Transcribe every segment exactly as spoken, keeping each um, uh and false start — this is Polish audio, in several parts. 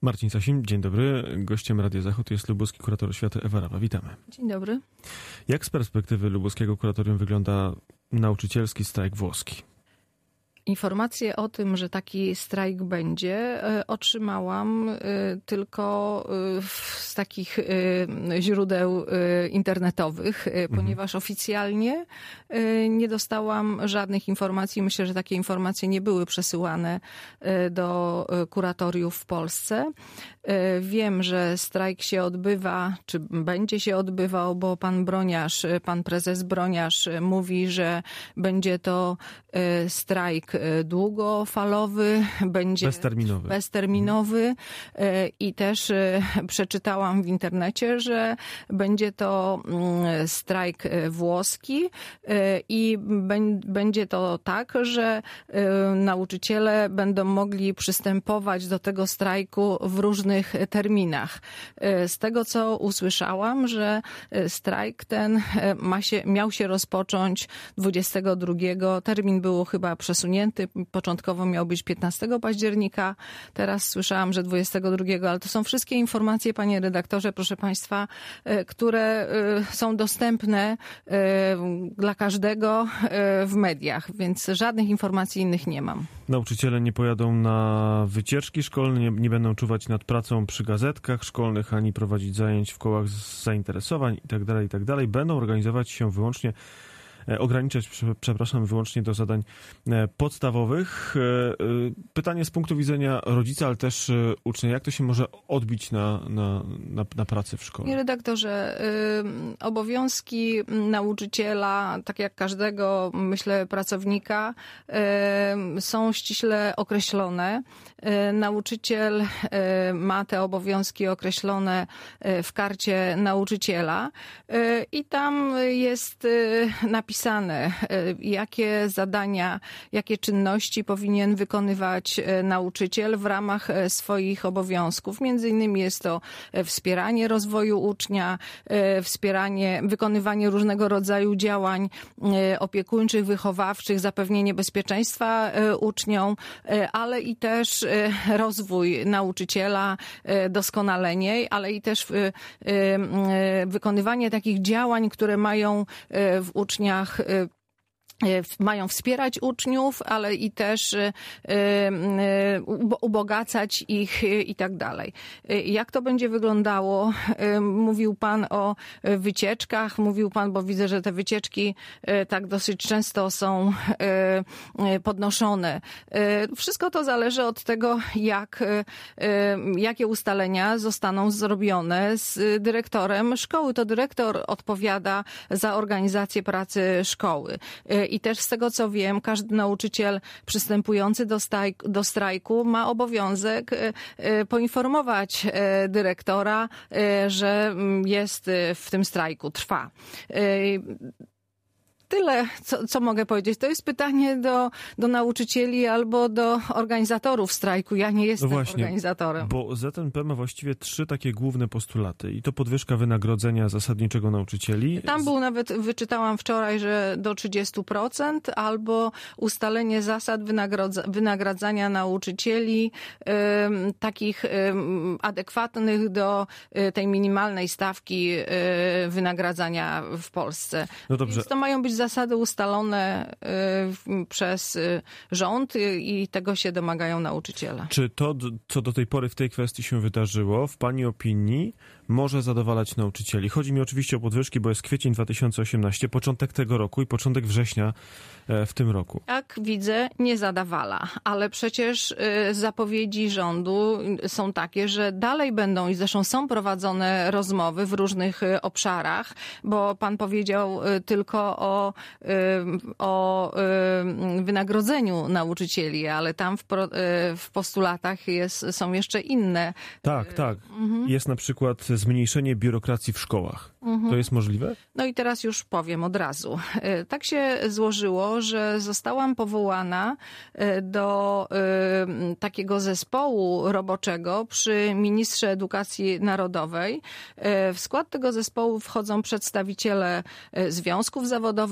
Marcin Sasin, dzień dobry. Gościem Radia Zachód jest lubuski kurator oświaty Ewa Rawa. Witamy. Dzień dobry. Jak z perspektywy lubuskiego kuratorium wygląda nauczycielski strajk włoski? Informacje o tym, że taki strajk będzie, otrzymałam tylko z takich źródeł internetowych, ponieważ oficjalnie nie dostałam żadnych informacji. Myślę, że takie informacje nie były przesyłane do kuratoriów w Polsce. Wiem, że strajk się odbywa, czy będzie się odbywał, bo pan Broniarz, pan prezes Broniarz mówi, że będzie to strajk długofalowy, będzie bezterminowy. bezterminowy i też przeczytałam w internecie, że będzie to strajk włoski i będzie to tak, że nauczyciele będą mogli przystępować do tego strajku w różnych terminach. Z tego, co usłyszałam, że strajk ten ma się, miał się rozpocząć dwudziestego drugiego. Termin był chyba przesunięty. Początkowo miał być piętnastego października. Teraz słyszałam, że dwudziestego drugiego, ale to są wszystkie informacje, panie redaktorze, proszę państwa, które są dostępne dla każdego w mediach, więc żadnych informacji innych nie mam. Nauczyciele nie pojadą na wycieczki szkolne, nie, nie będą czuwać nad pracą przy gazetkach szkolnych, ani prowadzić zajęć w kołach zainteresowań itd., itd. Będą organizować się wyłącznie ograniczać, przepraszam, wyłącznie do zadań podstawowych. Pytanie z punktu widzenia rodzica, ale też ucznia, jak to się może odbić na, na, na, na pracy w szkole? Panie redaktorze, obowiązki nauczyciela, tak jak każdego, myślę, pracownika, są ściśle określone. Nauczyciel ma te obowiązki określone w karcie nauczyciela i tam jest napisane, Napisane, jakie zadania, jakie czynności powinien wykonywać nauczyciel w ramach swoich obowiązków. Między innymi jest to wspieranie rozwoju ucznia, wspieranie, wykonywanie różnego rodzaju działań opiekuńczych, wychowawczych, zapewnienie bezpieczeństwa uczniom, ale i też rozwój nauczyciela, doskonalenie, ale i też wykonywanie takich działań, które mają w uczniach mają wspierać uczniów, ale i też ubogacać ich i tak dalej. Jak to będzie wyglądało? Mówił pan o wycieczkach, mówił pan, bo widzę, że te wycieczki tak dosyć często są podnoszone. Wszystko to zależy od tego, jak, jakie ustalenia zostaną zrobione z dyrektorem szkoły. To dyrektor odpowiada za organizację pracy szkoły. I też z tego, co wiem, każdy nauczyciel przystępujący do, stajk, do strajku ma obowiązek poinformować dyrektora, że jest w tym strajku, trwa. Tyle, co, co mogę powiedzieć. To jest pytanie do, do nauczycieli albo do organizatorów strajku. Ja nie jestem no właśnie, organizatorem. Bo Z N P ma właściwie trzy takie główne postulaty. I to podwyżka wynagrodzenia zasadniczego nauczycieli. Tam był nawet, wyczytałam wczoraj, że do trzydziestu procent, albo ustalenie zasad wynagrodza, wynagradzania nauczycieli um, takich um, adekwatnych do um, tej minimalnej stawki um, wynagradzania w Polsce. No dobrze. Więc to mają być zasady ustalone y, przez y, rząd y, i tego się domagają nauczyciele. Czy to, co do tej pory w tej kwestii się wydarzyło, w pani opinii może zadowalać nauczycieli? Chodzi mi oczywiście o podwyżki, bo jest kwiecień dwa tysiące osiemnasty, początek tego roku i początek września w tym roku. Jak widzę, nie zadawala, ale przecież y, zapowiedzi rządu są takie, że dalej będą i zresztą są prowadzone rozmowy w różnych y, obszarach, bo pan powiedział y, tylko o, y, o y, wynagrodzeniu nauczycieli, ale tam w, pro, y, w postulatach jest, są jeszcze inne. Tak, tak. Mhm. Jest na przykład zmniejszenie biurokracji w szkołach. Mhm. To jest możliwe? No i teraz już powiem od razu. Tak się złożyło, że zostałam powołana do takiego zespołu roboczego przy ministrze edukacji narodowej. W skład tego zespołu wchodzą przedstawiciele związków zawodowych,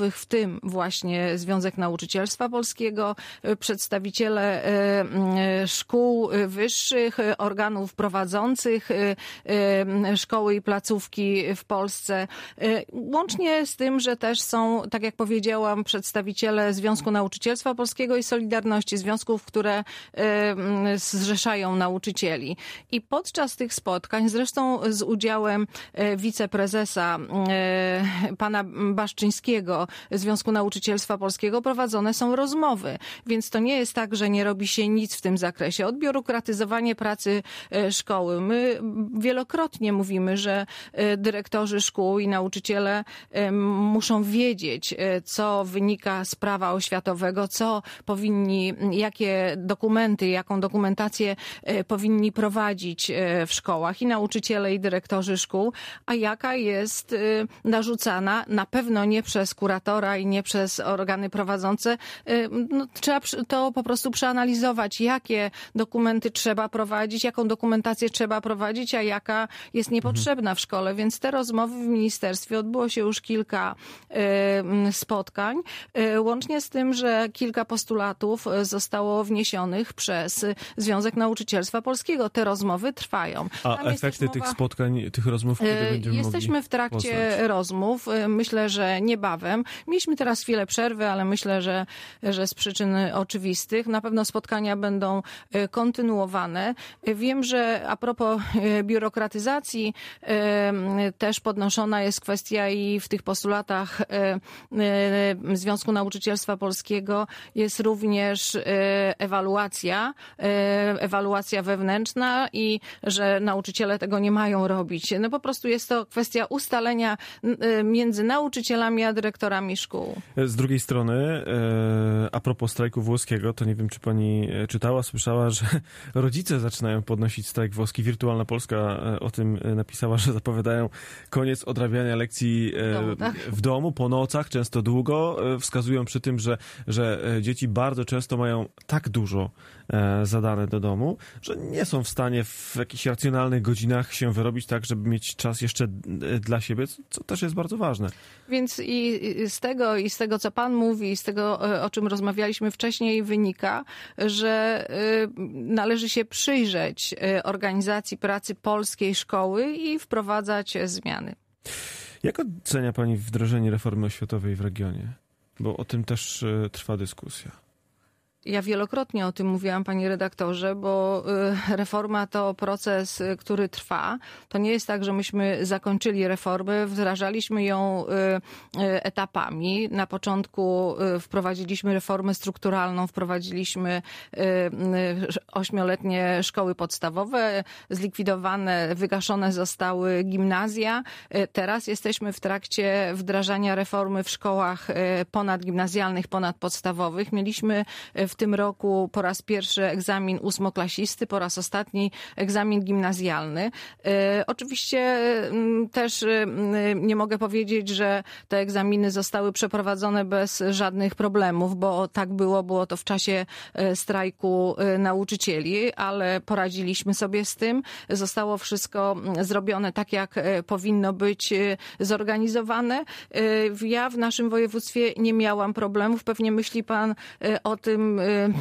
zawodowych, w tym właśnie Związek Nauczycielstwa Polskiego, przedstawiciele szkół wyższych, organów prowadzących szkoły i placówki w Polsce. Łącznie z tym, że też są, tak jak powiedziałam, przedstawiciele Związku Nauczycielstwa Polskiego i Solidarności, związków, które zrzeszają nauczycieli. I podczas tych spotkań, zresztą z udziałem wiceprezesa pana Baszczyńskiego Związku Nauczycielstwa Polskiego, prowadzone są rozmowy. Więc to nie jest tak, że nie robi się nic w tym zakresie. Odbiurokratyzowanie pracy szkoły. My wielokrotnie mówimy, że dyrektorzy szkół i nauczyciele muszą wiedzieć, co wynika z prawa oświatowego, co powinni, jakie dokumenty, jaką dokumentację powinni prowadzić w szkołach i nauczyciele, i dyrektorzy szkół, a jaka jest narzucana, na pewno nie przez kuratora i nie przez organy prowadzące. No, trzeba to po prostu przeanalizować, jakie dokumenty trzeba prowadzić, jaką dokumentację trzeba prowadzić, a jaka jest niepotrzebna w szkole. Więc te rozmowy w ministerstwie, odbyło się już kilka spotkań, łącznie z tym, że kilka postulatów zostało wniesionych przez Związek Nauczycielstwa Polskiego. Te rozmowy trwają. A Tam efekty tych mowa... spotkań, tych rozmów, kiedy będziemy Jesteśmy mogli w trakcie poznać? rozmów. Myślę, że niebawem. Mieliśmy teraz chwilę przerwy, ale myślę, że, że z przyczyn oczywistych. Na pewno spotkania będą kontynuowane. Wiem, że a propos biurokratyzacji też podnoszona jest kwestia i w tych postulatach Związku Nauczycielstwa Polskiego jest również ewaluacja, ewaluacja wewnętrzna i że nauczyciele tego nie mają robić. No po prostu jest to kwestia ustalenia między nauczycielami a dyrektorami szkół. Z drugiej strony, a propos strajku włoskiego, to nie wiem, czy pani czytała, słyszała, że rodzice zaczynają podnosić strajk włoski. Wirtualna Polska o tym napisała, że zapowiadają koniec odrabiania lekcji w domu, tak? w domu po nocach, często długo. Wskazują przy tym, że, że dzieci bardzo często mają tak dużo zadane do domu, że nie są w stanie w jakichś racjonalnych godzinach się wyrobić tak, żeby mieć czas jeszcze dla siebie, co też jest bardzo ważne. Więc i z tego, i z tego, co pan mówi, i z tego, o czym rozmawialiśmy wcześniej, wynika, że należy się przyjrzeć organizacji pracy polskiej szkoły i wprowadzać zmiany. Jak ocenia pani wdrożenie reformy oświatowej w regionie? Bo o tym też trwa dyskusja. Ja wielokrotnie o tym mówiłam, panie redaktorze, bo reforma to proces, który trwa. To nie jest tak, że myśmy zakończyli reformę, wdrażaliśmy ją etapami. Na początku wprowadziliśmy reformę strukturalną, wprowadziliśmy ośmioletnie szkoły podstawowe, zlikwidowane, wygaszone zostały gimnazja. Teraz jesteśmy w trakcie wdrażania reformy w szkołach ponadgimnazjalnych, ponadpodstawowych. Mieliśmy w tym roku po raz pierwszy egzamin ósmoklasisty, po raz ostatni egzamin gimnazjalny. Oczywiście też nie mogę powiedzieć, że te egzaminy zostały przeprowadzone bez żadnych problemów, bo tak było, było to w czasie strajku nauczycieli, ale poradziliśmy sobie z tym. Zostało wszystko zrobione tak, jak powinno być zorganizowane. Ja w naszym województwie nie miałam problemów. Pewnie myśli pan o tym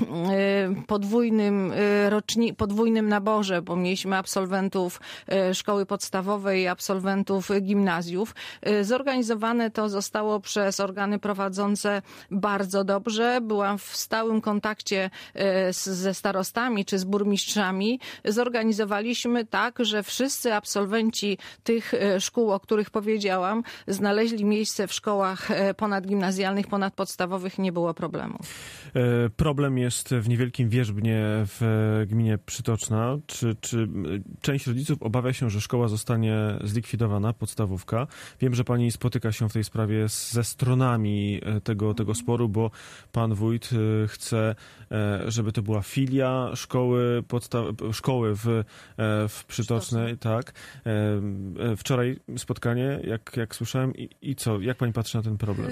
podwójnym roczni, podwójnym naborze, bo mieliśmy absolwentów szkoły podstawowej i absolwentów gimnazjów. Zorganizowane to zostało przez organy prowadzące bardzo dobrze. Byłam w stałym kontakcie ze starostami czy z burmistrzami. Zorganizowaliśmy tak, że wszyscy absolwenci tych szkół, o których powiedziałam, znaleźli miejsce w szkołach ponadgimnazjalnych, ponadpodstawowych. Nie było problemu. Problem jest w Niewielkim Wierzbnie w gminie Przytoczna. Czy, czy część rodziców obawia się, że szkoła zostanie zlikwidowana, podstawówka? Wiem, że pani spotyka się w tej sprawie ze stronami tego, tego sporu, bo pan wójt chce, żeby to była filia szkoły, podsta- szkoły w, w Przytocznej. Tak. Wczoraj spotkanie, jak, jak słyszałem. I, I co? Jak pani patrzy na ten problem?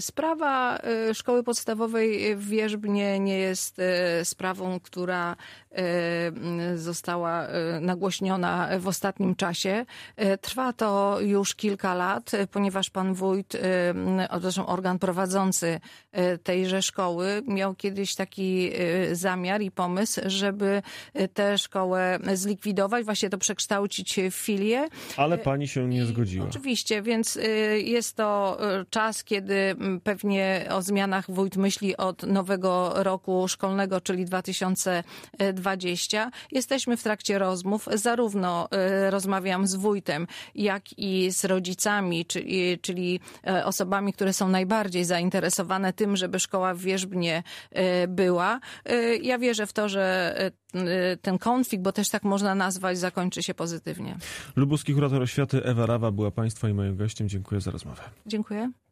Sprawa szkoły podstawowej w Wierzbnie nie jest sprawą, która została nagłośniona w ostatnim czasie. Trwa to już kilka lat, ponieważ pan wójt, zresztą organ prowadzący tejże szkoły, miał kiedyś taki zamiar i pomysł, żeby tę szkołę zlikwidować, właśnie to przekształcić w filię. Ale pani się nie zgodziła. Oczywiście, więc jest to czas, kiedy pewnie o zmianach wójt myśli od nowego roku szkolnego, czyli dwa tysiące dwudziestego. Jesteśmy w trakcie rozmów. Zarówno rozmawiam z wójtem, jak i z rodzicami, czyli, czyli osobami, które są najbardziej zainteresowane tym, żeby szkoła w Wierzbnie była. Ja wierzę w to, że ten konflikt, bo też tak można nazwać, zakończy się pozytywnie. Lubuski kurator oświaty Ewa Rawa była państwa i moim gościem. Dziękuję za rozmowę. Dziękuję.